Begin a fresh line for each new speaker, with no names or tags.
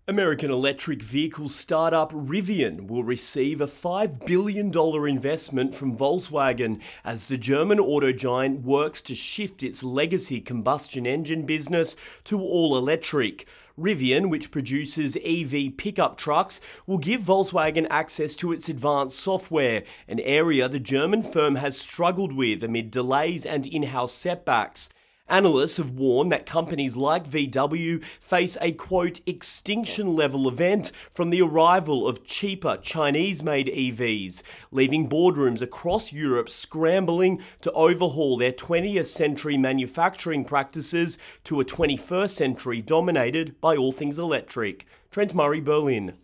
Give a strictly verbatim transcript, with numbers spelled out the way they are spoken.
American electric vehicle startup Rivian will receive a five billion dollars investment from Volkswagen as the German auto giant works to shift its legacy combustion engine business to all electric. Rivian, which produces E V pickup trucks, will give Volkswagen access to its advanced software, an area the German firm has struggled with amid delays and in-house setbacks. Analysts have warned that companies like V W face a, quote, extinction-level event from the arrival of cheaper Chinese-made E Vs, leaving boardrooms across Europe scrambling to overhaul their twentieth century manufacturing practices to a twenty-first century dominated by all things electric. Trent Murray, Berlin.